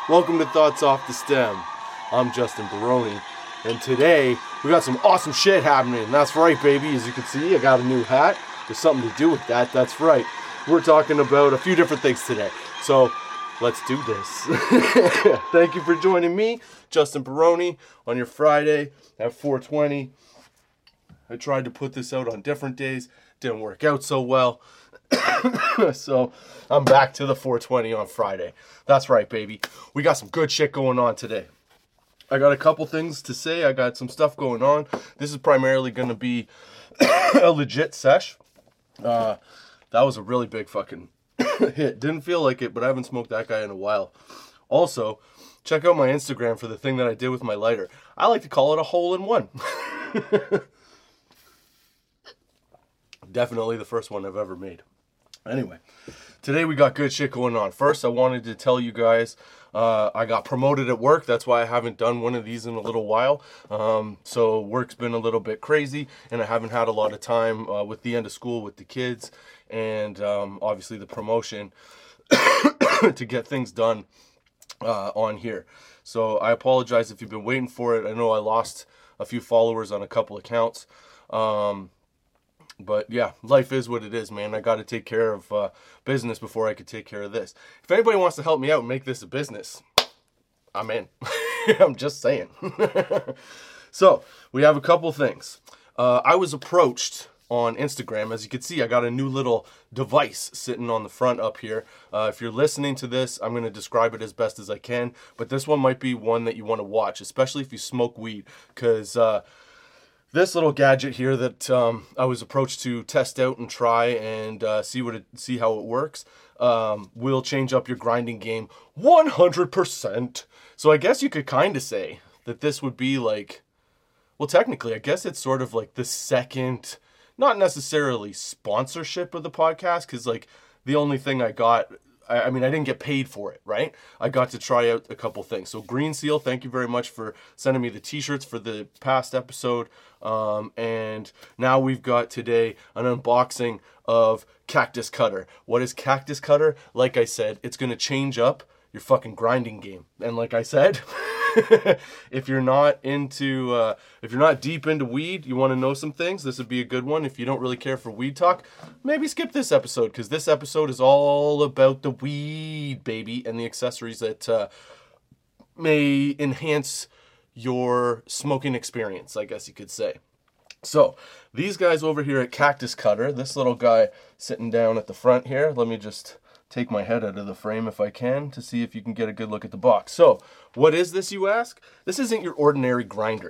Welcome to Thoughts Off the Stem. I'm Justin Baroni, and today we got some awesome shit happening. That's right, baby. As you can see, I got a new hat. There's something to do with that. That's right. We're talking about a few different things today. So let's do this. Thank you for joining me, Justin Baroni, on your Friday at 4:20. I tried to put this out on different days. Didn't work out so well. So I'm back to the 4:20 on Friday. That's right, baby. We got some good shit going on today. I got a couple things to say. I got some stuff going on. This is primarily going to be a legit sesh. That was a really big fucking hit. Didn't feel like it, but I haven't smoked that guy in a while. Also, check out my Instagram for the thing that I did with my lighter. I like to call it a hole-in-one. Definitely the first one I've ever made. Anyway, today we got good shit going on. First, I wanted to tell you guys I got promoted at work. That's why I haven't done one of these in a little while. So work's been a little bit crazy, and I haven't had a lot of time with the end of school with the kids, and obviously the promotion to get things done on here. So I apologize if you've been waiting for it. I know I lost a few followers on a couple accounts. But yeah, life is what it is, man. I got to take care of business before I could take care of this. If anybody wants to help me out and make this a business, I'm in. I'm just saying. So, we have a couple things. I was approached on Instagram. As you can see, I got a new little device sitting on the front up here. If you're listening to this, I'm going to describe it as best as I can. But this one might be one that you want to watch, especially if you smoke weed. Because this little gadget here that I was approached to test out and try and see how it works will change up your grinding game 100%. So I guess you could kind of say that this would be like, well, technically, I guess it's sort of like the second, not necessarily sponsorship of the podcast, because like the only thing I got, I mean, I didn't get paid for it, right? I got to try out a couple things. So Green Seal, thank you very much for sending me the t-shirts for the past episode. And now we've got today an unboxing of Cactus Cutter. What is Cactus Cutter? Like I said, it's going to change up your fucking grinding game. And like I said, if you're not deep into weed, you want to know some things, this would be a good one. If you don't really care for weed talk, maybe skip this episode, because this episode is all about the weed, baby, and the accessories that may enhance your smoking experience, I guess you could say. So, these guys over here at Cactus Cutter, this little guy sitting down at the front here, let me just take my head out of the frame if I can to see if you can get a good look at the box. So, what is this, you ask? This isn't your ordinary grinder.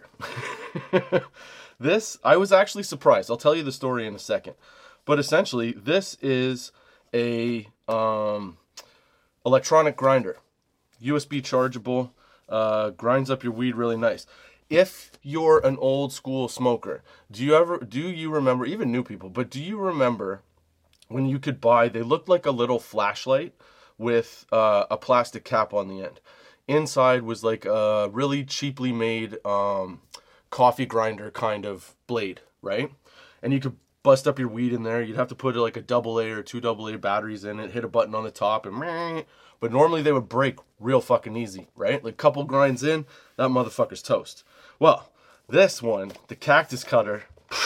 I was actually surprised. I'll tell you the story in a second. But essentially, this is a electronic grinder. USB chargeable, grinds up your weed really nice. If you're an old school smoker, do you remember, even new people, but do you remember when you could buy, they looked like a little flashlight with a plastic cap on the end. Inside was like a really cheaply made coffee grinder kind of blade, right? And you could bust up your weed in there. You'd have to put like a AA or 2 AA batteries in it, hit a button on the top, and but normally they would break real fucking easy, right? Like couple grinds in, that motherfucker's toast. Well, this one, the Cactus Cutter,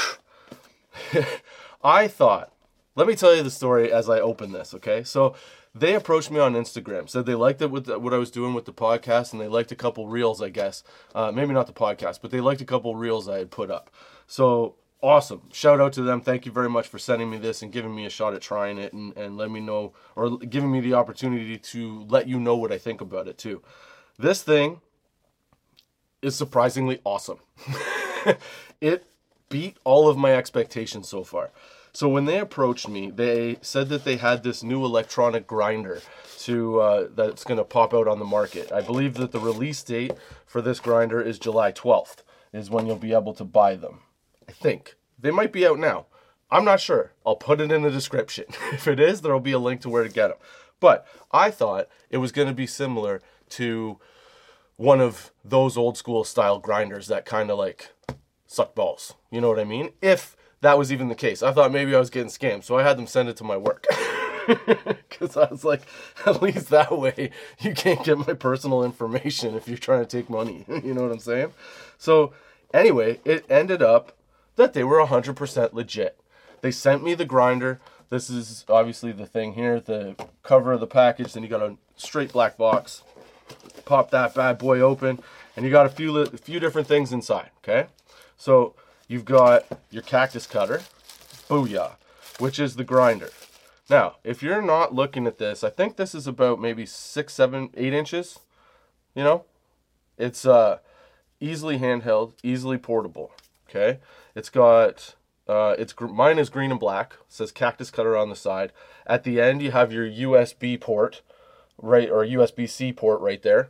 I thought, let me tell you the story as I open this, okay? So they approached me on Instagram, said they liked it with what I was doing with the podcast, and they liked a couple reels, I guess. Maybe not the podcast, but they liked a couple reels I had put up. So awesome. Shout out to them. Thank you very much for sending me this and giving me a shot at trying it and let me know, or giving me the opportunity to let you know what I think about it too. This thing is surprisingly awesome. It beat all of my expectations so far. So when they approached me, they said that they had this new electronic grinder that's going to pop out on the market. I believe that the release date for this grinder is July 12th, is when you'll be able to buy them. I think. They might be out now. I'm not sure. I'll put it in the description. If it is, there'll be a link to where to get them. But I thought it was going to be similar to one of those old school style grinders that kind of like suck balls. You know what I mean? If that was even the case. I thought maybe I was getting scammed, so I had them send it to my work. Because I was like, at least that way you can't get my personal information if you're trying to take money. You know what I'm saying? So anyway, it ended up that they were 100% legit. They sent me the grinder. This is obviously the thing here, the cover of the package. Then you got a straight black box. Pop that bad boy open, and you got a few different things inside, okay? So you've got your cactus cutter, booyah, which is the grinder. Now, if you're not looking at this, I think this is about maybe 6, 7, 8 inches, you know? It's easily handheld, easily portable, okay? It's got, mine is green and black. It says cactus cutter on the side. At the end, you have your USB port, right, or USB-C port right there.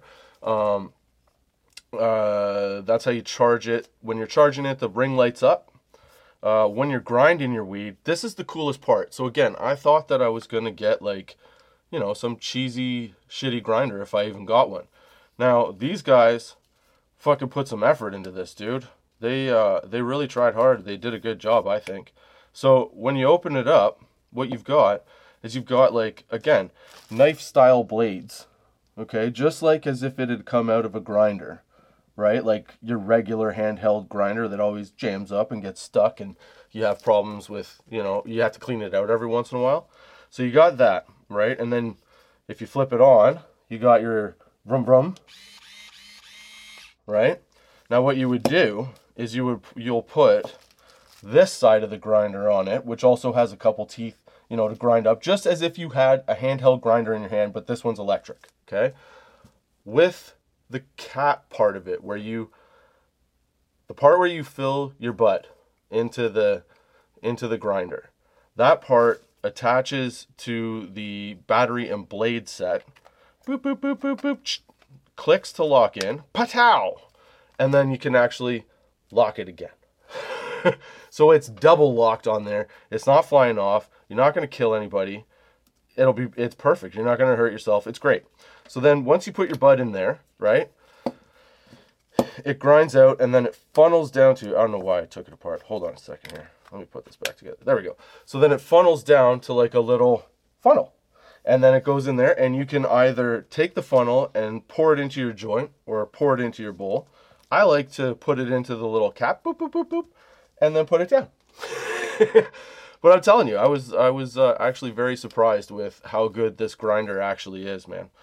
That's how you charge it. When you're charging it, the ring lights up. When you're grinding your weed, this is the coolest part. So again, I thought that I was going to get like, you know, some cheesy, shitty grinder if I even got one. Now, these guys fucking put some effort into this, dude. They really tried hard. They did a good job, I think. So when you open it up, what you've got is you've got, like, again, knife-style blades, okay? Just like as if it had come out of a grinder, right? Like your regular handheld grinder that always jams up and gets stuck and you have problems with, you know, you have to clean it out every once in a while. So you got that, right? And then if you flip it on, you got your vroom vroom, right? Now what you would do is you'll put this side of the grinder on it, which also has a couple teeth, you know, to grind up, just as if you had a handheld grinder in your hand, but this one's electric, okay? With the cap part of it, the part where you fill your butt into the grinder, that part attaches to the battery and blade set. Boop, boop, boop, boop, boop, clicks to lock in, patow, and then you can actually lock it again. So it's double locked on there. It's not flying off. You're not going to kill anybody. It's perfect. You're not going to hurt yourself. It's great. So then once you put your bud in there, right, it grinds out and then it funnels down to, I don't know why I took it apart. Hold on a second here. Let me put this back together. There we go. So then it funnels down to like a little funnel. And then it goes in there and you can either take the funnel and pour it into your joint or pour it into your bowl. I like to put it into the little cap, boop, boop, boop, boop, and then put it down. But I'm telling you, I was actually very surprised with how good this grinder actually is, man.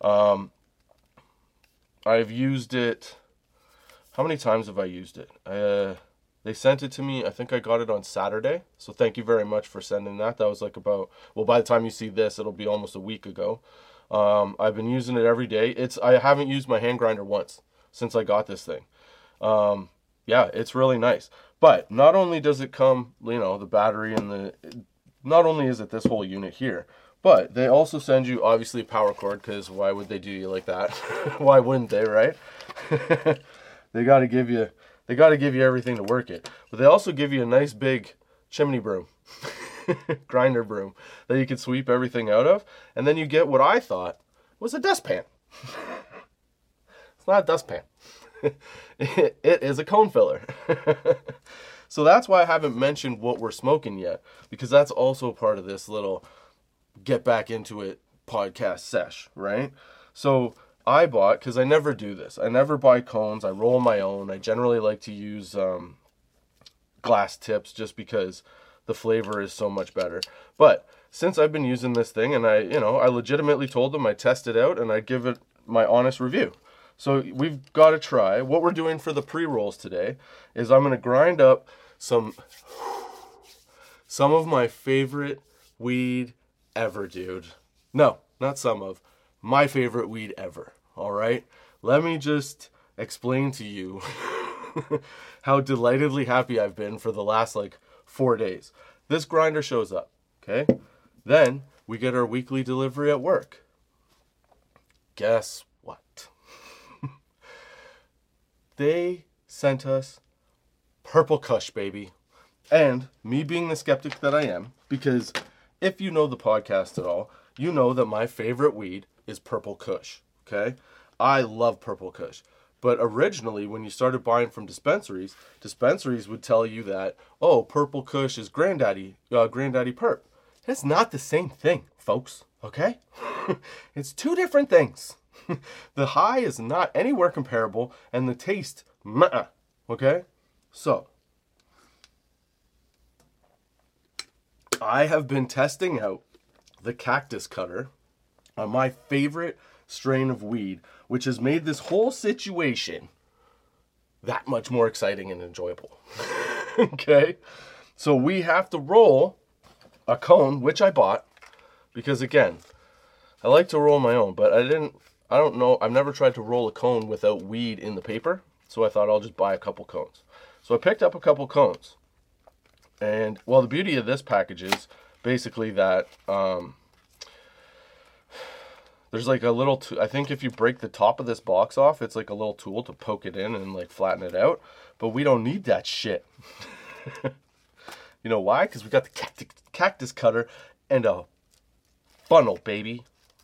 I've used it. How many times have I used it? They sent it to me. I think I got it on Saturday. So thank you very much for sending that. That was like about, well, by the time you see this, it'll be almost a week ago. I've been using it every day. I haven't used my hand grinder once since I got this thing. Yeah, it's really nice. But not only does it come, you know, the battery and not only is it this whole unit here, but they also send you obviously a power cord, because why would they do you like that? Why wouldn't they, right? They got to give you everything to work it. But they also give you a nice big chimney broom, grinder broom that you can sweep everything out of, and then you get what I thought was a dustpan. It's not a dustpan. It is a cone filler. So that's why I haven't mentioned what we're smoking yet, because that's also part of this little get back into it podcast sesh, right? So I bought, because I never do this, I never buy cones, I roll my own. I generally like to use glass tips just because the flavor is so much better. But since I've been using this thing, and I legitimately told them I test it out and I give it my honest review. So we've got to try. What we're doing for the pre-rolls today is I'm going to grind up some of my favorite weed ever, dude. No, not some of. My favorite weed ever. All right? Let me just explain to you how delightedly happy I've been for the last, 4 days. This grinder shows up, okay? Then we get our weekly delivery at work. Guess what? They sent us Purple Kush, baby. And me being the skeptic that I am, because if you know the podcast at all, you know that my favorite weed is Purple Kush, okay? I love Purple Kush. But originally, when you started buying from dispensaries would tell you that, oh, Purple Kush is Granddaddy Perp. That's not the same thing, folks, okay? It's two different things. The high is not anywhere comparable, and the taste, okay? So, I have been testing out the Cactus Cutter on my favorite strain of weed, which has made this whole situation that much more exciting and enjoyable. Okay? So we have to roll a cone, which I bought, because again, I like to roll my own, but I don't know, I've never tried to roll a cone without weed in the paper, so I thought I'll just buy a couple cones. So I picked up a couple cones. And, well, the beauty of this package is basically that there's like a little, I think if you break the top of this box off, it's like a little tool to poke it in and like flatten it out. But we don't need that shit. You know why? Because we got the Cactus Cutter and a funnel, baby.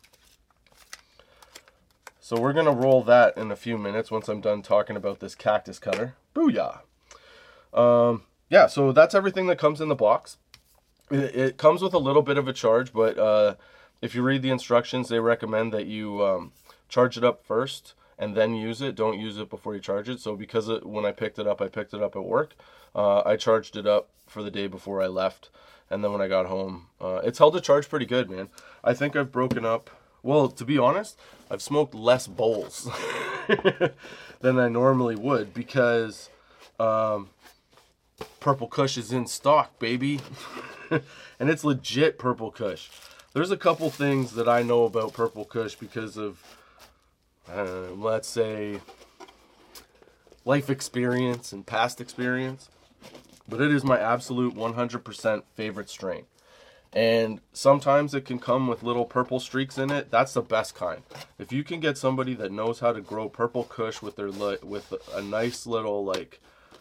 So we're going to roll that in a few minutes once I'm done talking about this Cactus Cutter. Booyah! Yeah, so that's everything that comes in the box. It comes with a little bit of a charge, but if you read the instructions, they recommend that you charge it up first and then use it. Don't use it before you charge it. So because when I picked it up at work. I charged it up for the day before I left. And then when I got home, it's held a charge pretty good, man. I think I've broken up, well, to be honest, I've smoked less bowls than I normally would because Purple Kush is in stock, baby. And it's legit Purple Kush. There's a couple things that I know about Purple Kush because of, let's say, life experience and past experience. But it is my absolute 100% favorite strain. And sometimes it can come with little purple streaks in it. That's the best kind. If you can get somebody that knows how to grow Purple Kush with a nice little like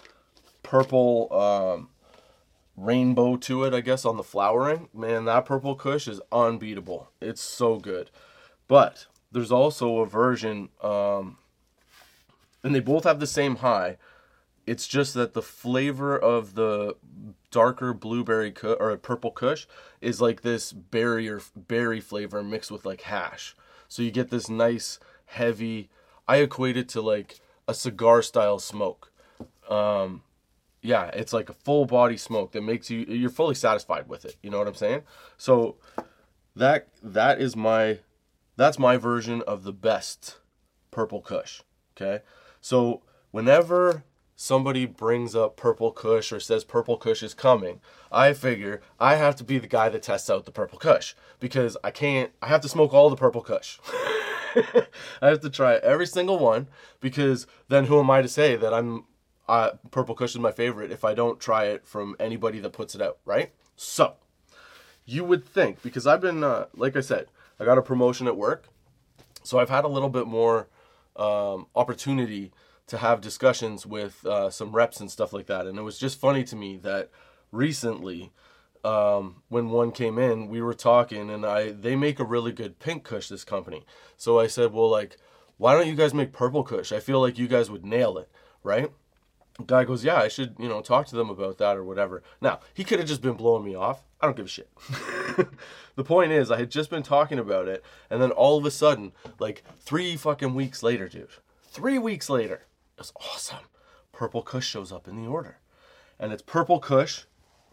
purple rainbow to it, I guess, on the flowering, man, that Purple Kush is unbeatable. It's so good. But there's also a version, and they both have the same high. It's just that the flavor of the darker blueberry or Purple Kush is like this berry flavor mixed with like hash. So you get this nice heavy, I equate it to like a cigar style smoke. Yeah, it's like a full body smoke that makes you're fully satisfied with it. You know what I'm saying? So that's my version of the best Purple Kush. Okay? So whenever somebody brings up Purple Kush or says Purple Kush is coming, I figure I have to be the guy that tests out the Purple Kush because I have to smoke all the Purple Kush. I have to try every single one because then who am I to say that Purple Kush is my favorite if I don't try it from anybody that puts it out, right? So, you would think, because I've been, like I said, I got a promotion at work, so I've had a little bit more opportunity to have discussions with some reps and stuff like that. And it was just funny to me that recently, when one came in, we were talking, and they make a really good pink Kush, this company. So I said, well, like, why don't you guys make Purple Kush? I feel like you guys would nail it, right? The guy goes, yeah, I should, talk to them about that or whatever. Now, he could have just been blowing me off. I don't give a shit. The point is, I had just been talking about it, and then all of a sudden, like 3 fucking weeks later, dude, 3 weeks later, it's awesome. Purple Kush shows up in the order. And it's Purple Kush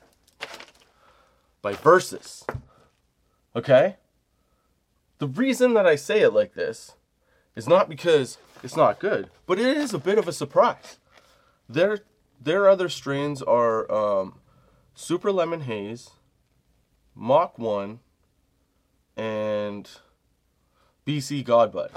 by Versus. Okay? The reason that I say it like this is not because it's not good, but it is a bit of a surprise. Their other strains are Super Lemon Haze, Mach 1, and BC Godbud.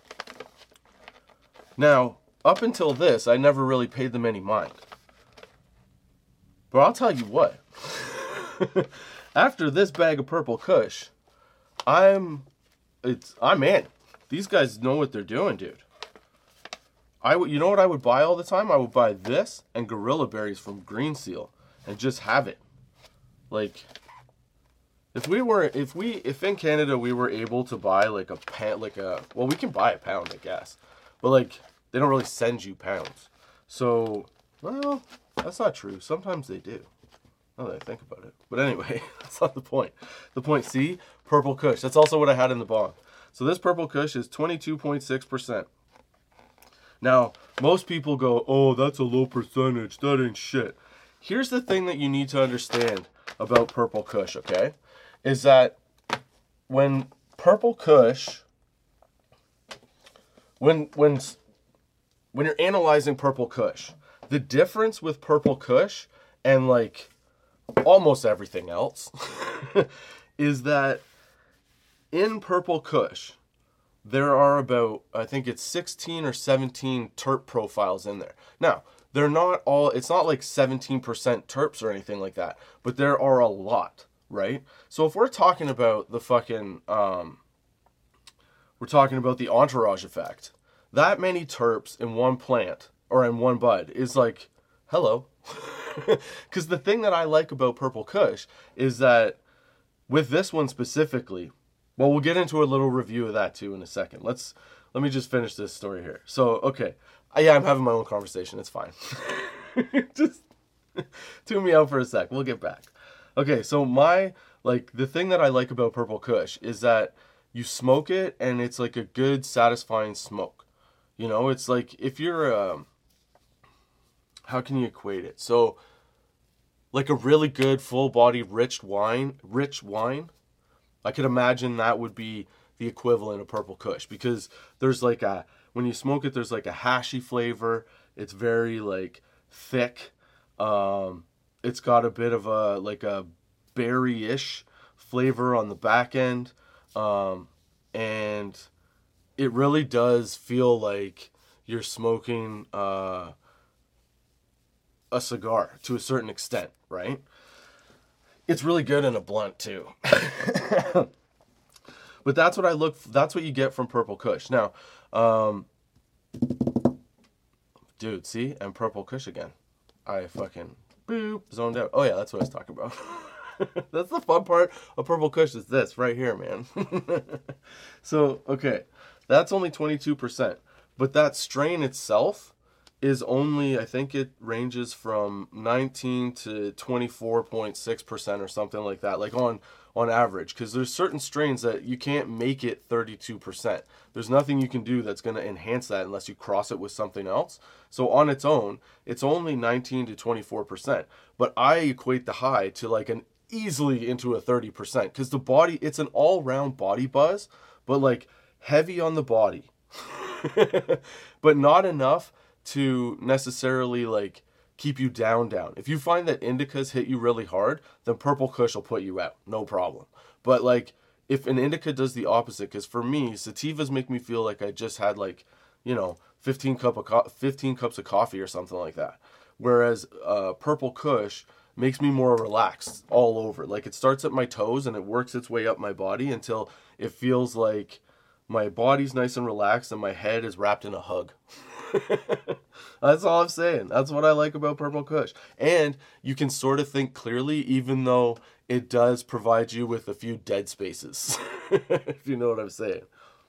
Now, up until this, I never really paid them any mind. But I'll tell you what. After this bag of Purple Kush, I'm in. These guys know what they're doing, dude. You know what I would buy all the time? I would buy this and Gorilla Berries from Green Seal and just have it. Like, if in Canada we were able to buy like well, we can buy a pound, I guess, but like they don't really send you pounds. So, well, that's not true. Sometimes they do. Now that I think about it. But anyway, that's not the point. The point, see? Purple Kush. That's also what I had in the bong. So this Purple Kush is 22.6%. Now, most people go, oh, that's a low percentage. That ain't shit. Here's the thing that you need to understand about Purple Kush, okay? Is that when Purple Kush, when you're analyzing Purple Kush, the difference with Purple Kush and like almost everything else is that in Purple Kush, there are about, I think it's 16 or 17 terp profiles in there. Now, they're not all, it's not like 17% terps or anything like that, but there are a lot, right? So if we're talking about the fucking, we're talking about the entourage effect, that many terps in one plant or in one bud is like, hello. Because the thing that I like about Purple Kush is that with this one specifically, well, we'll get into a little review of that too in a second. Let me just finish this story here. So, okay. Yeah, I'm having my own conversation. It's fine. Just tune me out for a sec. We'll get back. Okay, so the thing that I like about Purple Kush is that you smoke it and it's like a good, satisfying smoke. You know, it's like if you're, how can you equate it? So, like a really good, full-body, rich wine, I could imagine that would be the equivalent of Purple Kush, because there's like when you smoke it, there's like a hashy flavor. It's very like thick. It's got a bit of a berry-ish flavor on the back end. And it really does feel like you're smoking a cigar to a certain extent, right? It's really good in a blunt too. But that's what you get from Purple Kush. Now, dude, see? And Purple Kush again. I fucking zoned out. Oh yeah, that's what I was talking about. That's the fun part of Purple Kush is this right here, man. So, okay. That's only 22%. But that strain itself is only, I think it ranges from 19 to 24.6% or something like that, like on average, because there's certain strains that you can't make it 32%. There's nothing you can do that's going to enhance that unless you cross it with something else. So on its own, it's only 19 to 24%. But I equate the high to like an easily into a 30%, because the body, it's an all-round body buzz, but like heavy on the body, but not enough to necessarily like keep you down. If you find that indicas hit you really hard, then Purple Kush will put you out, no problem. But like if an indica does the opposite, because for me, sativas make me feel like I just had like, 15 cups of coffee or something like that. Whereas Purple Kush makes me more relaxed all over. Like it starts at my toes and it works its way up my body until it feels like my body's nice and relaxed and my head is wrapped in a hug. That's all I'm saying. That's what I like about Purple Kush. And you can sort of think clearly, even though it does provide you with a few dead spaces. If you know what I'm saying.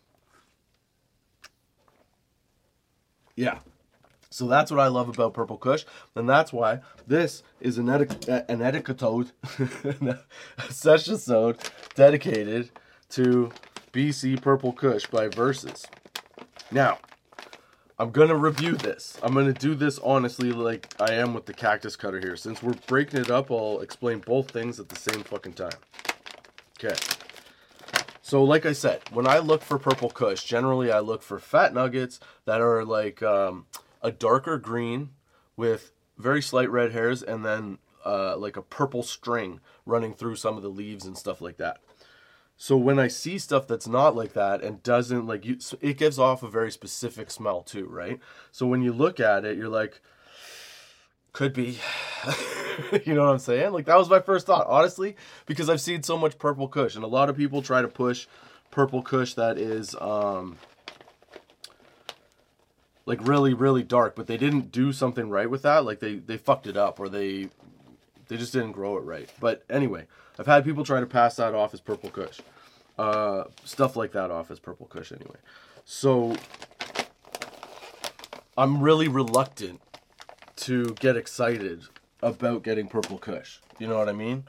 Yeah. So that's what I love about Purple Kush. And that's why this is an etiquette session dedicated to BC Purple Kush by Versus. Now, I'm going to review this. I'm going to do this honestly like I am with the cactus cutter here. Since we're breaking it up, I'll explain both things at the same fucking time. Okay. So like I said, when I look for Purple Kush, generally I look for fat nuggets that are like a darker green with very slight red hairs and then like a purple string running through some of the leaves and stuff like that. So when I see stuff that's not like that and doesn't like you, it gives off a very specific smell too, right? So when you look at it, you're like, could be. You know what I'm saying? Like that was my first thought, honestly, because I've seen so much Purple Kush, and a lot of people try to push Purple Kush that is like really, really dark, but they didn't do something right with that. Like they fucked it up, or they just didn't grow it right. But anyway, I've had people try to pass that off as Purple Kush. Stuff like that off as Purple Kush anyway. So I'm really reluctant to get excited about getting Purple Kush. You know what I mean?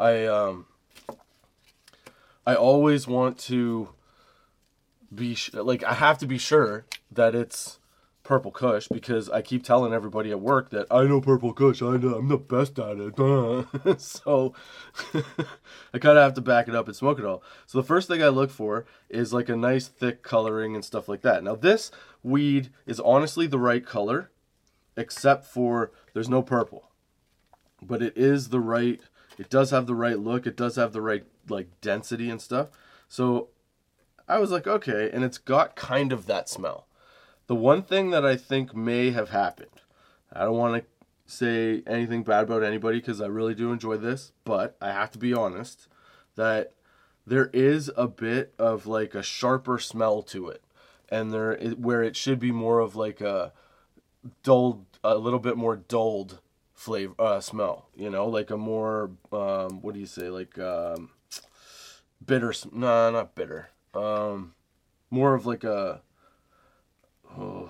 I always want to be I have to be sure that it's Purple Kush, because I keep telling everybody at work that I know Purple Kush. I'm the best at it. So I kind of have to back it up and smoke it all. So the first thing I look for is like a nice thick coloring and stuff like that. Now this weed is honestly the right color, except for there's no purple. But it is the right, it does have the right look. It does have the right like density and stuff. So I was like, okay, and it's got kind of that smell. The one thing that I think may have happened, I don't want to say anything bad about anybody because I really do enjoy this, but I have to be honest that there is a bit of like a sharper smell to it, and where it should be more of like a dulled, a little bit more dulled flavor smell, you know, like a more what do you say, like bitter, no, not bitter, more of like a, oh,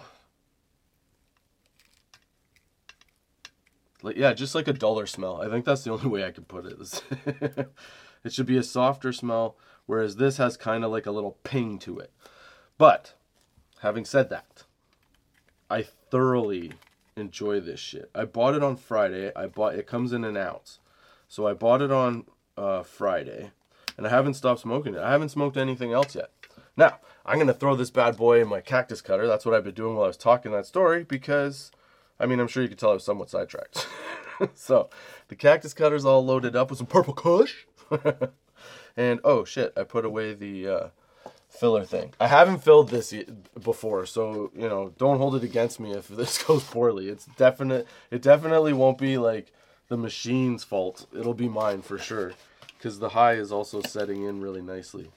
like, yeah, just like a duller smell. I think that's the only way I could put it. It should be a softer smell, whereas this has kind of like a little ping to it. But having said that, I thoroughly enjoy this shit. I bought it on Friday. It comes in an ounce. So I bought it on Friday, and I haven't stopped smoking it. I haven't smoked anything else yet. Now, I'm going to throw this bad boy in my cactus cutter. That's what I've been doing while I was talking that story, because, I mean, I'm sure you could tell I was somewhat sidetracked. So, the cactus cutter's all loaded up with some Purple Kush. And, oh shit, I put away the filler thing. I haven't filled this before, so, you know, don't hold it against me if this goes poorly. It definitely won't be like the machine's fault. It'll be mine for sure, because the high is also setting in really nicely.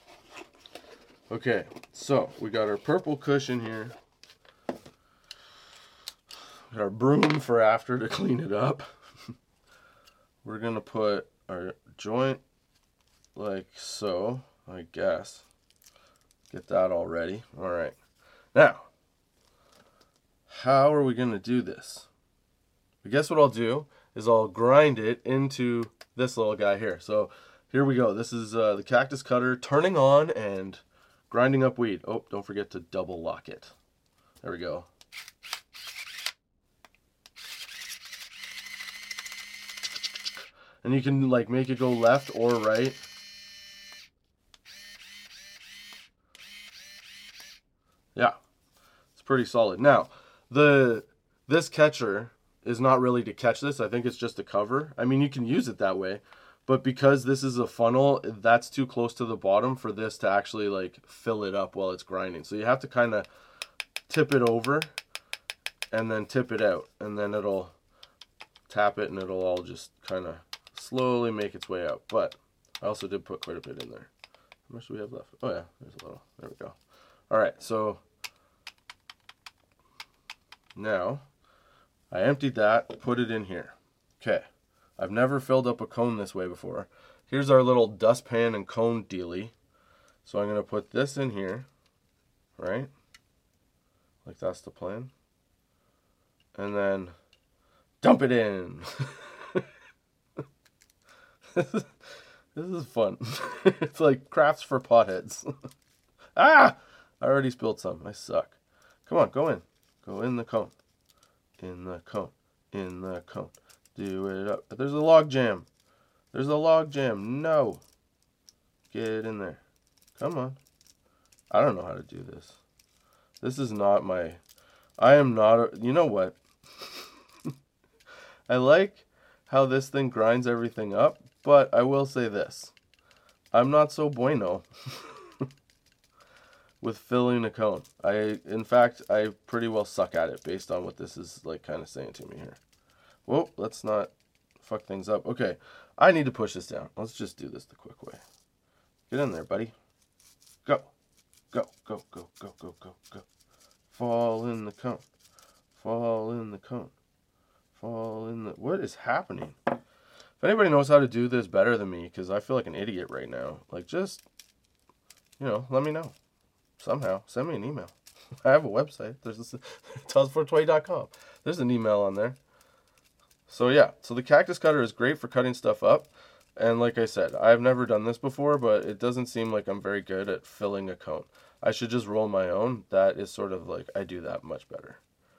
Okay, so we got our Purple Kush in here. Got our broom for after to clean it up. We're gonna put our joint like so, I guess. Get that all ready. All right. Now, how are we gonna do this? I guess what I'll do is I'll grind it into this little guy here. So here we go. This is the cactus cutter turning on and grinding up weed. Oh, don't forget to double lock it. There we go. And you can like make it go left or right. Yeah, it's pretty solid. Now, this catcher is not really to catch this. I think it's just a cover. I mean, you can use it that way, but because this is a funnel, that's too close to the bottom for this to actually like fill it up while it's grinding. So you have to kind of tip it over and then tip it out, and then it'll tap it and it'll all just kind of slowly make its way out. But I also did put quite a bit in there. How much do we have left? Oh yeah, there's a little. There we go. All right, so now I emptied that, put it in here. Okay, I've never filled up a cone this way before. Here's our little dustpan and cone dealy. So I'm gonna put this in here, right? Like that's the plan. And then dump it in. This is fun. It's like crafts for potheads. Ah! I already spilled some. I suck. Come on, go in. Go in the cone. In the cone. In the cone. Do it up. There's a log jam. There's a log jam. No. Get in there. Come on. I don't know how to do this. This is not my... I am not... You know what? I like how this thing grinds everything up, but I will say this. I'm not so bueno with filling a cone. In fact, I pretty well suck at it based on what this is like kind of saying to me here. Whoa, let's not fuck things up. Okay, I need to push this down. Let's just do this the quick way. Get in there, buddy. Go. Go, go, go, go, go, go, go. Fall in the cone. Fall in the cone. Fall in the... What is happening? If anybody knows how to do this better than me, because I feel like an idiot right now, like just, you know, let me know. Somehow. Send me an email. I have a website. There's this, tellus420.com. There's an email on there. So yeah, so the cactus cutter is great for cutting stuff up. And like I said, I've never done this before, but it doesn't seem like I'm very good at filling a cone. I should just roll my own. That is sort of like, I do that much better.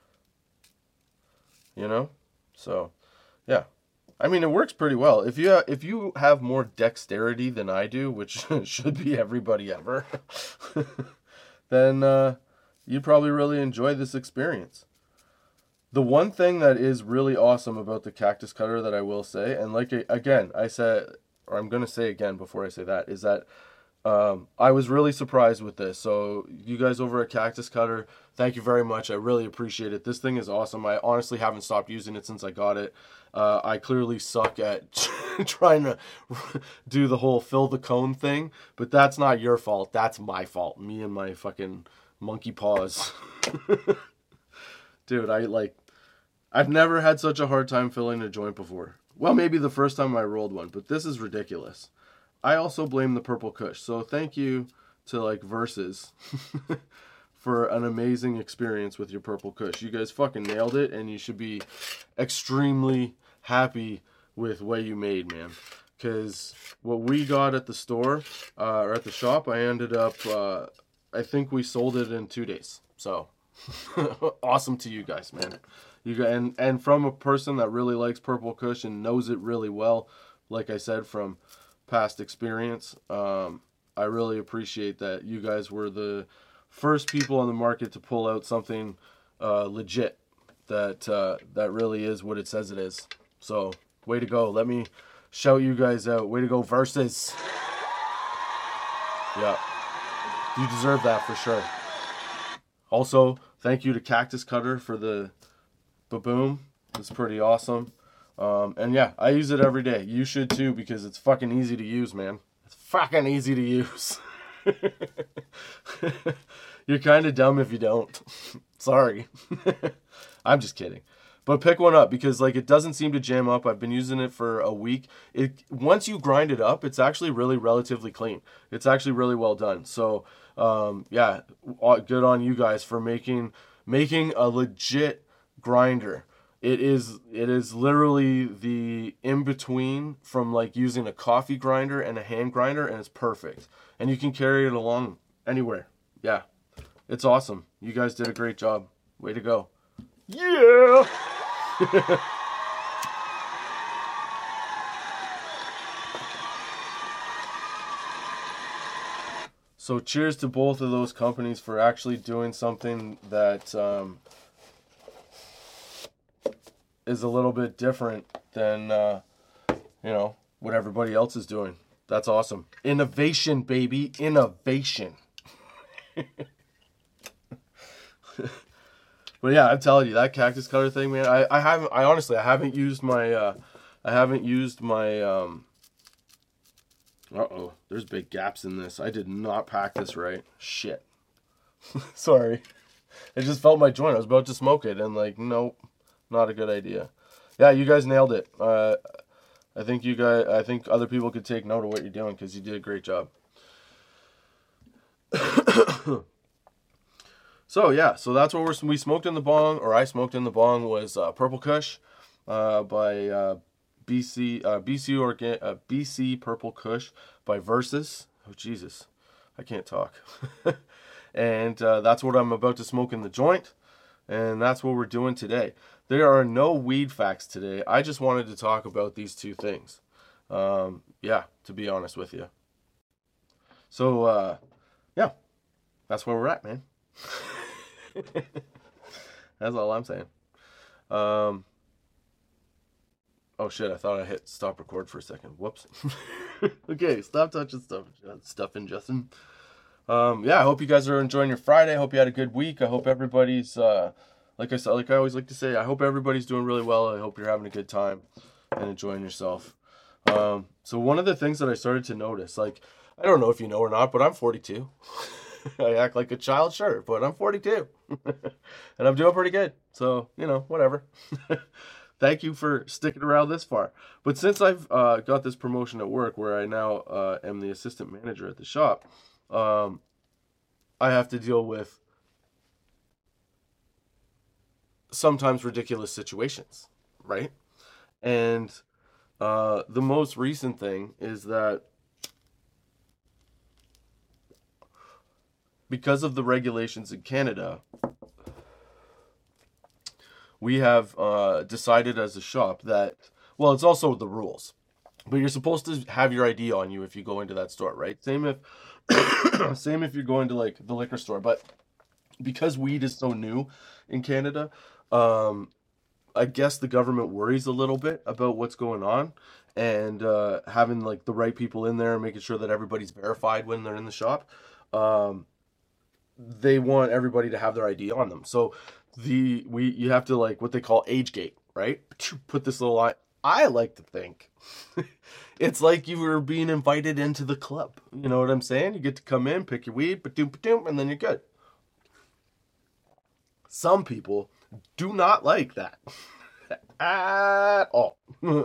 You know? So, yeah. I mean, it works pretty well. If you have more dexterity than I do, which should be everybody ever, then you'd probably really enjoy this experience. The one thing that is really awesome about the cactus cutter that I will say, and like again, I said, or I'm gonna say again before I say that, is that I was really surprised with this. So you guys over at Cactus Cutter, thank you very much. I really appreciate it. This thing is awesome. I honestly haven't stopped using it since I got it. I clearly suck at trying to do the whole fill the cone thing, but that's not your fault. That's my fault. Me and my fucking monkey paws. Dude, I've never had such a hard time filling a joint before. Well, maybe the first time I rolled one, but this is ridiculous. I also blame the Purple Kush. So thank you to like Versus for an amazing experience with your Purple Kush. You guys fucking nailed it, and you should be extremely happy with what you made, man. Because what we got at the store, or at the shop, I ended up, I think we sold it in 2 days. So awesome to you guys, man. And from a person that really likes Purple Kush and knows it really well, like I said, from past experience, I really appreciate that you guys were the first people on the market to pull out something legit that really is what it says it is. So way to go. Let me shout you guys out. Way to go, Versus. Yeah, you deserve that for sure. Also, thank you to Cactus Cutter for the Baboom. It's pretty awesome. And yeah, I use it every day. You should too, because it's fucking easy to use, man. It's fucking easy to use. You're kind of dumb if you don't. Sorry. I'm just kidding. But pick one up, because like it doesn't seem to jam up. I've been using it for a week. Once you grind it up, it's actually really relatively clean. It's actually really well done. So yeah, good on you guys for making a legit grinder. It is literally the in between from like using a coffee grinder and a hand grinder, and it's perfect. And you can carry it along anywhere. Yeah, it's awesome. You guys did a great job. Way to go. Yeah. So cheers to both of those companies for actually doing something that is a little bit different than what everybody else is doing. That's awesome. Innovation, baby. Innovation. But yeah, I'm telling you, that Cactus Cutter thing, man, I haven't used my uh-oh, there's big gaps in this. I did not pack this right. Shit. Sorry. I just felt my joint. I was about to smoke it, and like, nope, not a good idea. Yeah, you guys nailed it. I think other people could take note of what you're doing, because you did a great job. So yeah, so that's what we smoked in the bong, or I smoked in the bong, was Purple Kush by BC Purple Kush by Versus. Oh Jesus, I can't talk. And that's what I'm about to smoke in the joint, and that's what we're doing today. There are no weed facts today. I just wanted to talk about these two things. Yeah, to be honest with you. So yeah, that's where we're at, man. That's all I'm saying. Oh shit, I thought I hit stop record for a second. Whoops. Okay, stop touching stuff in Justin. Yeah, I hope you guys are enjoying your Friday. I hope you had a good week. I hope everybody's like I always like to say, I hope everybody's doing really well. I hope you're having a good time and enjoying yourself. So one of the things that I started to notice, like, I don't know if you know or not, but I'm 42. I act like a child, sure, but I'm 42. And I'm doing pretty good. So, whatever. Thank you for sticking around this far. But since I've got this promotion at work, where I now am the assistant manager at the shop, I have to deal with sometimes ridiculous situations, right? And the most recent thing is that because of the regulations in Canada, we have decided as a shop that, well, it's also the rules, but you're supposed to have your ID on you if you go into that store, right? Same if same if you're going to like the liquor store, but because weed is so new in Canada, I guess the government worries a little bit about what's going on, and having like the right people in there, making sure that everybody's verified when they're in the shop. They want everybody to have their ID on them. So you have to like what they call age gate, right? Put this little line. I like to think it's like you were being invited into the club. You know what I'm saying? You get to come in, pick your weed, ba-doom, and then you're good. Some people do not like that at all.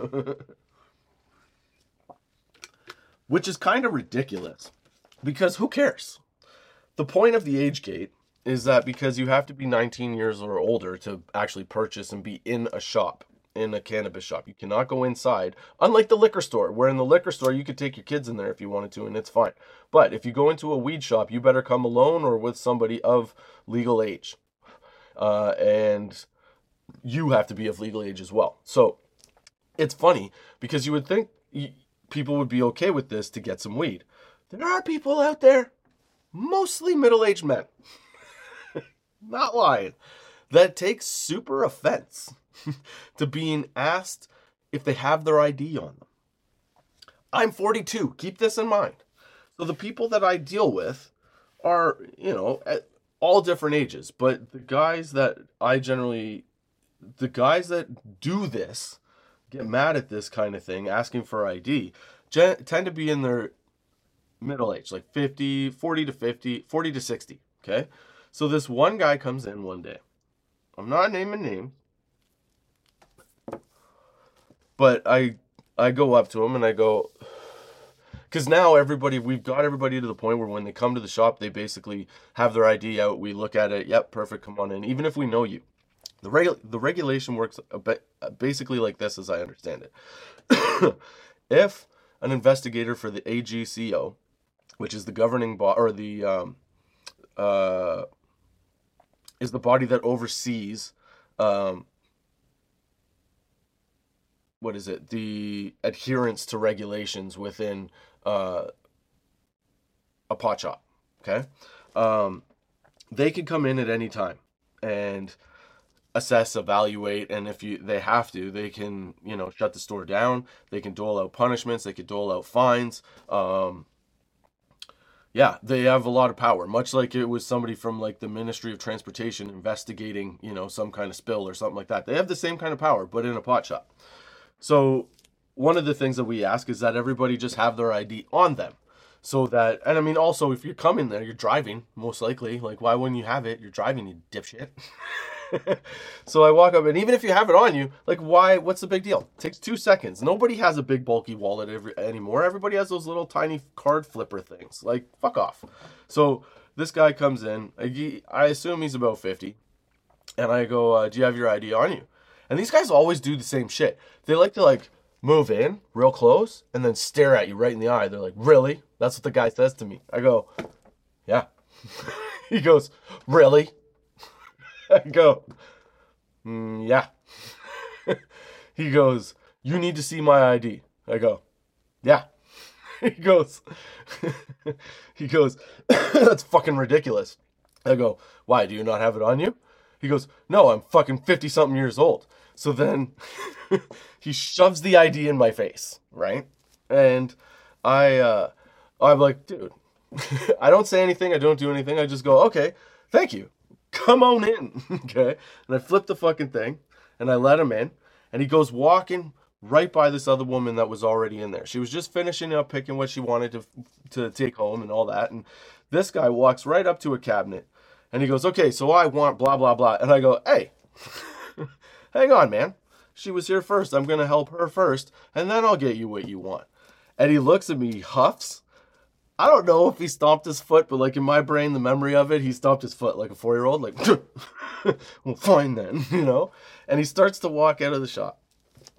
Which is kind of ridiculous because who cares? The point of the age gate is that because you have to be 19 years or older to actually purchase and be in a shop, in a cannabis shop. You cannot go inside, unlike the liquor store, where in the liquor store you could take your kids in there if you wanted to and it's fine. But if you go into a weed shop, you better come alone or with somebody of legal age. And you have to be of legal age as well. So it's funny because you would think people would be okay with this to get some weed. There are people out there, mostly middle-aged men, not lying, that take super offense to being asked if they have their ID on them. I'm 42. Keep this in mind. So the people that I deal with are, at all different ages. But the guys that do this, get mad at this kind of thing, asking for ID, tend to be in their middle age, like 40 to 50, 40 to 60, okay? So this one guy comes in one day. I'm not naming names, but I go up to him and I go, because now we've got everybody to the point where when they come to the shop, they basically have their ID out. We look at it. Yep, perfect. Come on in. Even if we know you. The regulation works basically like this, as I understand it. If an investigator for the AGCO, which is the governing body, or is the body that oversees, the adherence to regulations within a pot shop, okay? They can come in at any time and assess, evaluate, and if they have to, they can, shut the store down. They can dole out punishments. They can dole out fines. Yeah, they have a lot of power, much like it was somebody from like the Ministry of Transportation investigating, some kind of spill or something like that. They have the same kind of power, but in a pot shop. So one of the things that we ask is that everybody just have their ID on them. So that, and I mean, also, if you're coming there, you're driving, most likely. Like, why wouldn't you have it? You're driving, you dipshit. So I walk up, and even if you have it on you, like, why? What's the big deal? It takes 2 seconds. Nobody has a big, bulky wallet anymore. Everybody has those little tiny card flipper things. Like, fuck off. So this guy comes in. I assume he's about 50. And I go, do you have your ID on you? And these guys always do the same shit. They like to, like, move in real close and then stare at you right in the eye. They're like, really? That's what the guy says to me. I go, yeah. He goes, really? I go, yeah. He goes, you need to see my ID. I go, yeah. He goes, that's fucking ridiculous. I go, why, do you not have it on you? He goes, no, I'm fucking 50-something years old. So then he shoves the ID in my face, right? And I'm like, dude, I don't say anything. I don't do anything. I just go, okay, thank you. Come on in. Okay. And I flip the fucking thing and I let him in. And he goes walking right by this other woman that was already in there. She was just finishing up picking what she wanted to take home and all that. And this guy walks right up to a cabinet and he goes, okay, so I want blah, blah, blah. And I go, hey, hang on, man. She was here first. I'm going to help her first. And then I'll get you what you want. And he looks at me, he huffs. I don't know if he stomped his foot, but like in my brain, the memory of it, he stomped his foot like a 4-year-old, like, well, fine then, And he starts to walk out of the shop.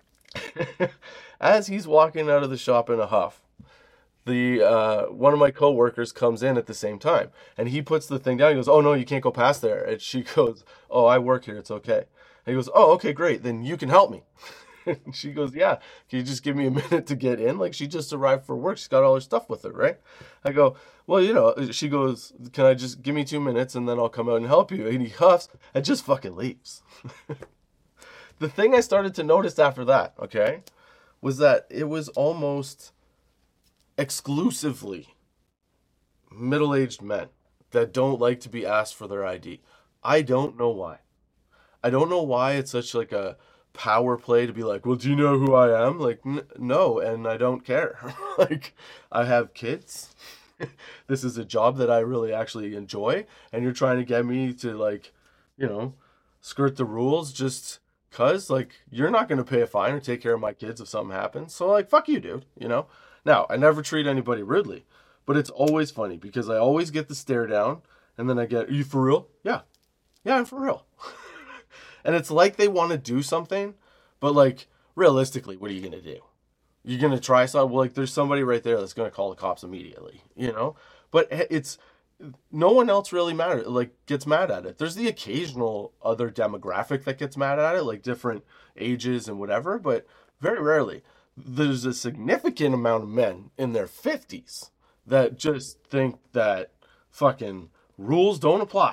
As he's walking out of the shop in a huff, the one of my coworkers comes in at the same time, and he puts the thing down. He goes, "Oh no, you can't go past there." And she goes, "Oh, I work here. It's okay." And he goes, "Oh, okay, great. Then you can help me." And she goes, "Yeah. Can you just give me a minute to get in? Like she just arrived for work. She's got all her stuff with her, right?" I go, "Well, you know." She goes, "Can I just give me 2 minutes and then I'll come out and help you?" And he huffs and just fucking leaves. The thing I started to notice after that, okay, was that it was almost exclusively middle-aged men that don't like to be asked for their ID. I don't know why. I don't know why it's such like a power play to be like, "Well, do you know who I am?" Like, no, and I don't care. Like, I have kids. This is a job that I really actually enjoy, and you're trying to get me to like, you know, skirt the rules just cuz like you're not going to pay a fine or take care of my kids if something happens. So like, fuck you, dude, you know? Now, I never treat anybody rudely, but it's always funny because I always get the stare down and then I get, "Are you for real?" "Yeah. Yeah, I'm for real." And it's like they want to do something, but like realistically, what are you gonna do? You're gonna try something. Well, like there's somebody right there that's gonna call the cops immediately, you know. But it's no one else really matters. Like gets mad at it. There's the occasional other demographic that gets mad at it, like different ages and whatever. But very rarely. There's a significant amount of men in their 50s that just think that fucking rules don't apply.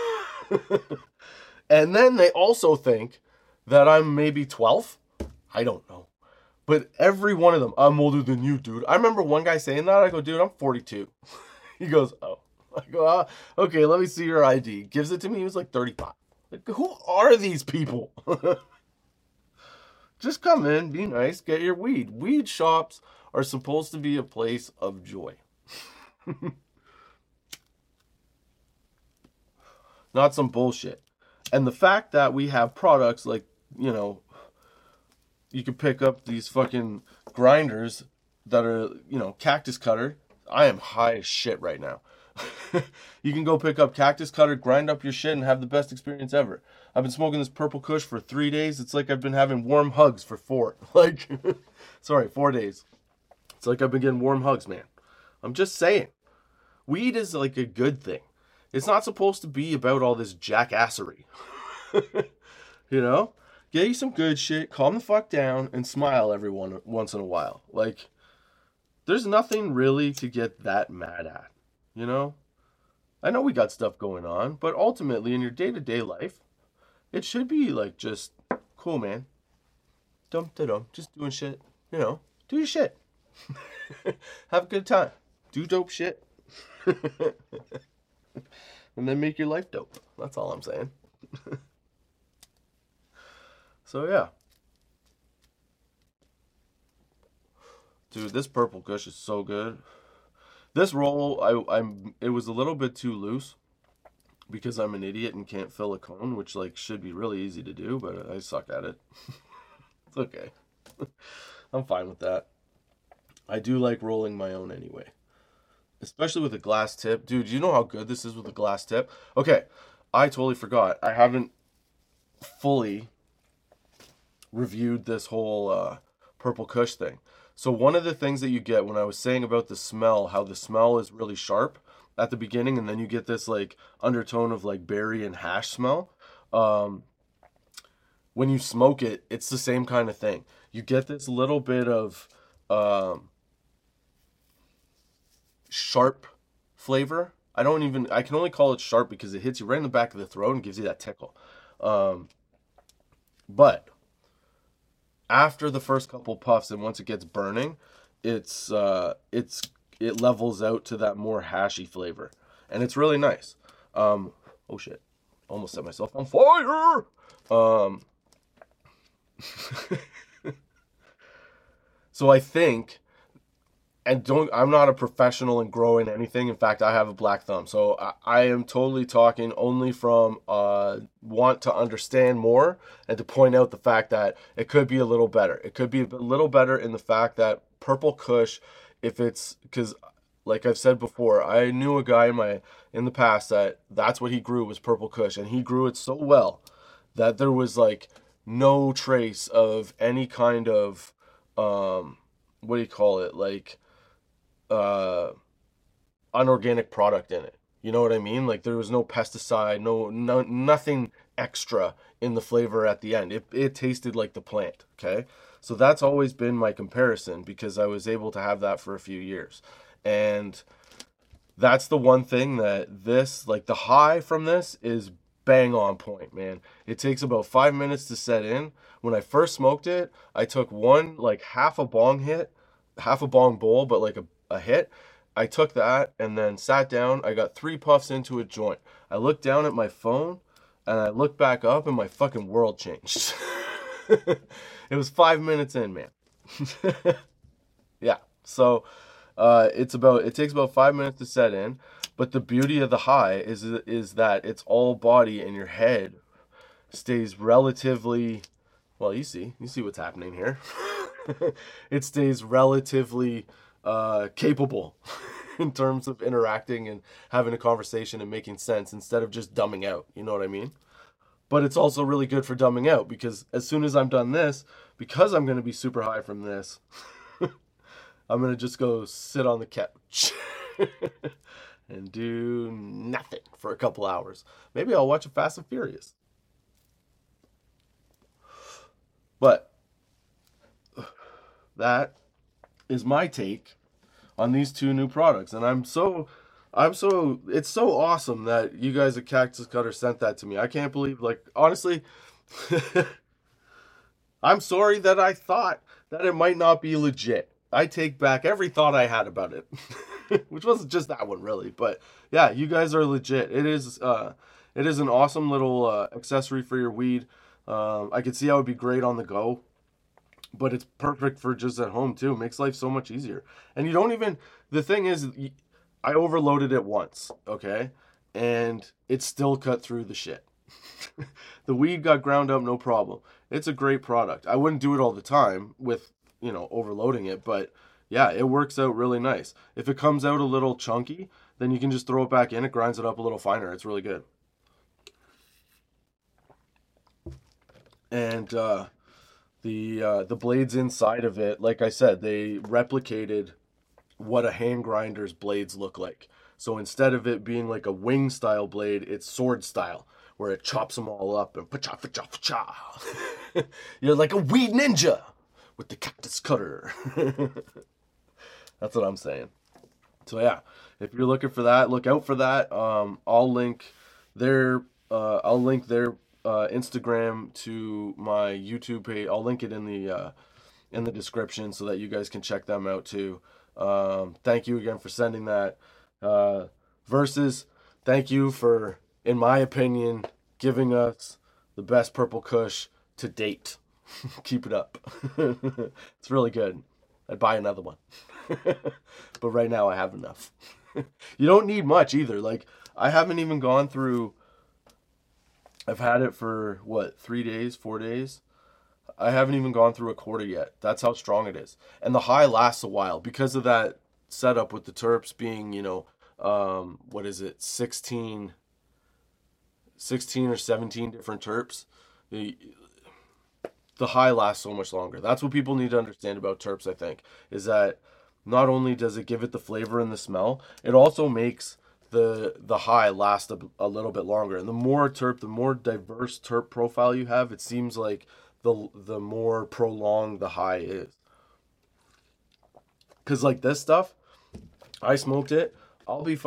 And then they also think that I'm maybe 12. I don't know. But every one of them, "I'm older than you, dude." I remember one guy saying that. I go, "Dude, I'm 42. He goes, "Oh." I go, "Okay, let me see your ID." Gives it to me. He was like 35. Like, who are these people? Just come in, be nice, get your weed. Weed shops are supposed to be a place of joy. Not some bullshit. And the fact that we have products like, you know, you can pick up these fucking grinders that are, you know, cactus cutter. I am high as shit right now. You can go pick up cactus cutter, grind up your shit, and have the best experience ever. I've been smoking this purple kush for 3 days. It's like I've been having warm hugs for four. Like, sorry, 4 days. It's like I've been getting warm hugs, man. I'm just saying. Weed is like a good thing. It's not supposed to be about all this jackassery. You know? Get you some good shit, calm the fuck down, and smile every once in a while. Like, there's nothing really to get that mad at. You know? I know we got stuff going on, but ultimately in your day-to-day life, it should be like just cool, man. Dum da dum, just doing shit. You know, do your shit. Have a good time. Do dope shit. And then make your life dope. That's all I'm saying. So yeah. Dude, this purple kush is so good. This roll, it was a little bit too loose because I'm an idiot and can't fill a cone, which like should be really easy to do, but I suck at it. It's okay. I'm fine with that. I do like rolling my own anyway, especially with a glass tip. Dude, you know how good this is with a glass tip? Okay, I totally forgot. I haven't fully reviewed this whole purple kush thing. So one of the things that you get when I was saying about the smell, how the smell is really sharp at the beginning, and then you get this like undertone of like berry and hash smell. Um, when you smoke it, it's the same kind of thing. You get this little bit of um, sharp flavor. I can only call it sharp because it hits you right in the back of the throat and gives you that tickle. Um, but after the first couple puffs and once it gets burning, it levels out to that more hashy flavor, and it's really nice. Oh shit, almost set myself on fire. Um, so I think, and don't I'm not a professional in growing anything. In fact, I have a black thumb, so I am totally talking only from want to understand more and to point out the fact that it could be a little better. It could be a little better in the fact that purple kush, if it's because like I've said before, I knew a guy in the past that's what he grew was purple kush, and he grew it so well that there was like no trace of any kind of, what do you call it? Like, uh, unorganic product in it. You know what I mean? Like there was no pesticide, no nothing extra in the flavor at the end. It tasted like the plant, okay? So that's always been my comparison because I was able to have that for a few years. And that's the one thing that this, like the high from this is bang on point, man. It takes about 5 minutes to set in. When I first smoked it, I took one, like half a bong hit, half a bong bowl, but like a hit. I took that and then sat down. I got 3 puffs into a joint. I looked down at my phone and I looked back up and my fucking world changed. It was 5 minutes in, man. Yeah. So it takes about 5 minutes to set in, but the beauty of the high is that it's all body and your head stays relatively well. You see what's happening here. It stays relatively capable in terms of interacting and having a conversation and making sense instead of just dumbing out. You know what I mean? But it's also really good for dumbing out because as soon as I'm done this, because I'm going to be super high from this, I'm going to just go sit on the couch and do nothing for a couple hours. Maybe I'll watch a Fast and Furious. But that is my take on these two new products. And it's so awesome that you guys at Cactus Cutter sent that to me. I can't believe, like, honestly, I'm sorry that I thought that it might not be legit. I take back every thought I had about it, which wasn't just that one really, but yeah, you guys are legit. It is an awesome little accessory for your weed. I could see how it'd be great on the go, but it's perfect for just at home too. It makes life so much easier. And you don't even, the thing is, I overloaded it once, okay? And it still cut through the shit. The weed got ground up, no problem. It's a great product. I wouldn't do it all the time with, overloading it, but yeah, it works out really nice. If it comes out a little chunky, then you can just throw it back in. It grinds it up a little finer. It's really good. And the blades inside of it, like I said, they replicated what a hand grinder's blades look like. So instead of it being like a wing style blade, it's sword style, where it chops them all up and pa-cha, pa-cha, pa-cha. You're like a weed ninja with the Cactus Cutter. That's what I'm saying. So yeah, if you're looking for that, look out for that. I'll link their Instagram to my YouTube page. I'll link it in the description so that you guys can check them out too. Thank you again for sending that. Versus, thank you for, in my opinion, giving us the best Purple Kush to date. Keep it up. It's really good. I'd buy another one. But right now I have enough. You don't need much either. Like, I haven't even gone through, I've had it for what, 3 days, 4 days? I haven't even gone through a quarter yet. That's how strong it is. And the high lasts a while because of that setup with the terps being, what is it, 16 or 17 different terps. The high lasts so much longer. That's what people need to understand about terps, I think, is that not only does it give it the flavor and the smell, it also makes the high last a little bit longer. And the more diverse terp profile you have, it seems like the more prolonged the high is. Cause like this stuff, I smoked it, I'll be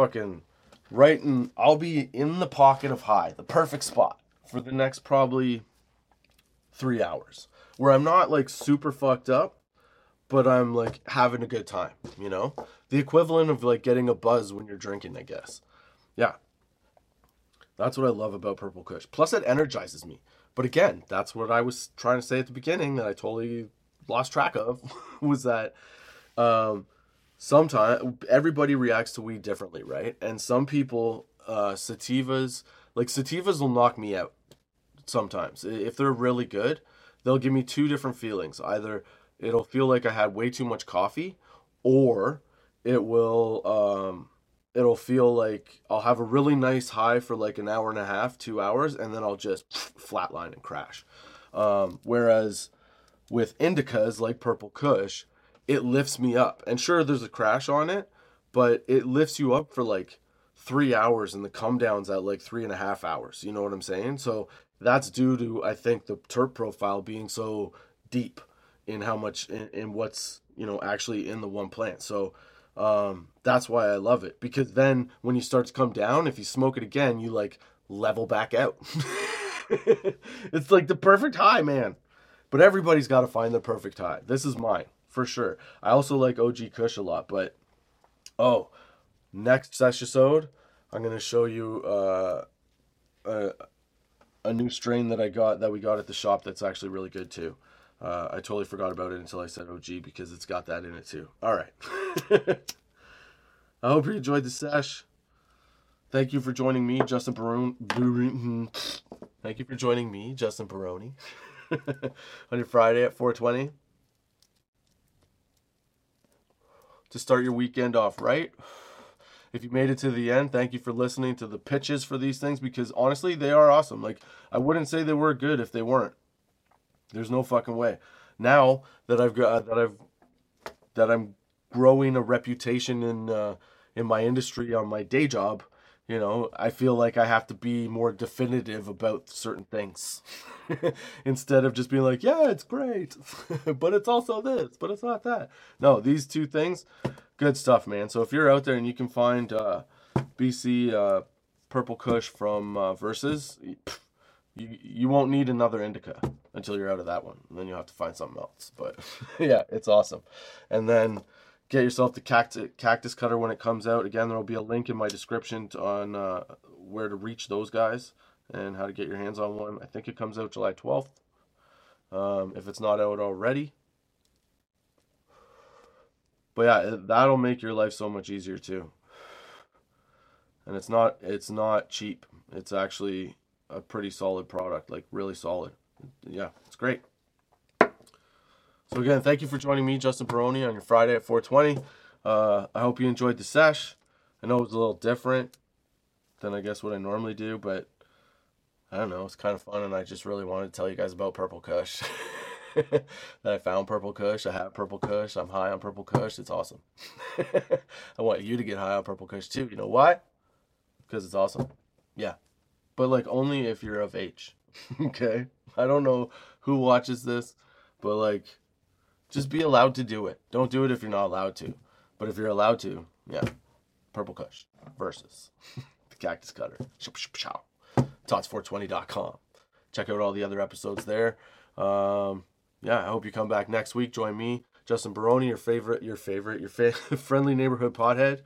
in the pocket of high, the perfect spot for the next probably 3 hours, where I'm not like super fucked up, but I'm like having a good time, the equivalent of like getting a buzz when you're drinking, I guess. Yeah. That's what I love about Purple Kush. Plus it energizes me. But again, that's what I was trying to say at the beginning that I totally lost track of was that sometimes everybody reacts to weed differently, right? And some people, sativas will knock me out sometimes. If they're really good, they'll give me two different feelings. Either it'll feel like I had way too much coffee, or it'll feel like I'll have a really nice high for like an hour and a half, 2 hours, and then I'll just flatline and crash. Whereas with indicas like Purple Kush, it lifts me up. And sure, there's a crash on it, but it lifts you up for like 3 hours, and the come down's at like 3.5 hours. You know what I'm saying? So that's due to, I think, the terp profile being so deep in how much in what's, actually in the one plant. So that's why I love it, because then when you start to come down, if you smoke it again, you like level back out. It's like the perfect high, man. But everybody's got to find their perfect high. This is mine for sure. I also like OG Kush a lot, but next session, I'm gonna show you a new strain that we got at the shop that's actually really good too. I totally forgot about it until I said OG, because it's got that in it too. All right. I hope you enjoyed the sesh. Thank you for joining me, Justin Barone. Thank you for joining me, Justin Barone, on your Friday at 4:20 to start your weekend off right. If you made it to the end, thank you for listening to the pitches for these things, because honestly, they are awesome. Like, I wouldn't say they were good if they weren't. There's no fucking way. Now that I'm growing a reputation in my industry on my day job, I feel like I have to be more definitive about certain things instead of just being like, yeah, it's great, but it's also this, but it's not that. No, these two things, good stuff, man. So if you're out there and you can find BC Purple Kush from Versus, you won't need another indica until you're out of that one. And then you'll have to find something else. But yeah, it's awesome. And then get yourself the cactus cutter when it comes out. Again, there will be a link in my description on where to reach those guys and how to get your hands on one. I think it comes out July 12th. If it's not out already. But yeah, that'll make your life so much easier too. And it's not cheap. It's actually a pretty solid product, like really solid. Yeah, it's great. So again, thank you for joining me, Justin Barone, on your Friday at 4:20. I hope you enjoyed the sesh. I know it was a little different than I guess what I normally do, but I don't know, it's kind of fun, and I just really wanted to tell you guys about Purple Kush. That I found Purple Kush, I have Purple Kush, I'm high on Purple Kush, it's awesome. I want you to get high on Purple Kush too. You know why? Because it's awesome. Yeah. But like only if you're of age. Okay? I don't know who watches this, but like, just be allowed to do it. Don't do it if you're not allowed to. But if you're allowed to, yeah. Purple Kush Versus the Cactus Cutter. Tots420.com. Check out all the other episodes there. Yeah, I hope you come back next week. Join me, Justin Barone, your friendly neighborhood pothead.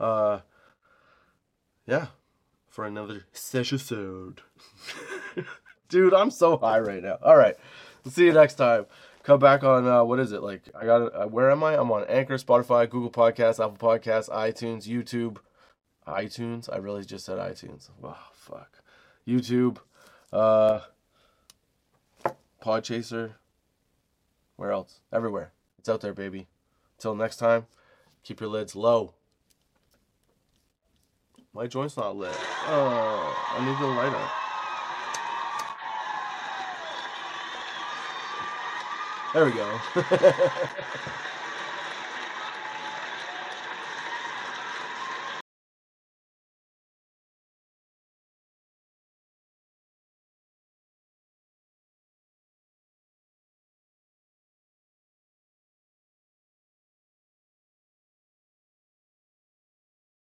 Yeah, for another session. Dude, I'm so high right now. All right, we'll see you next time. Come back on, what is it? Like, I got where am I? I'm on Anchor, Spotify, Google Podcasts, Apple Podcasts, iTunes, YouTube. iTunes? I really just said iTunes. Wow, fuck. YouTube, Podchaser. Where else? Everywhere. It's out there, baby. Until next time, keep your lids low. My joint's not lit. Oh, I need the lighter. There we go.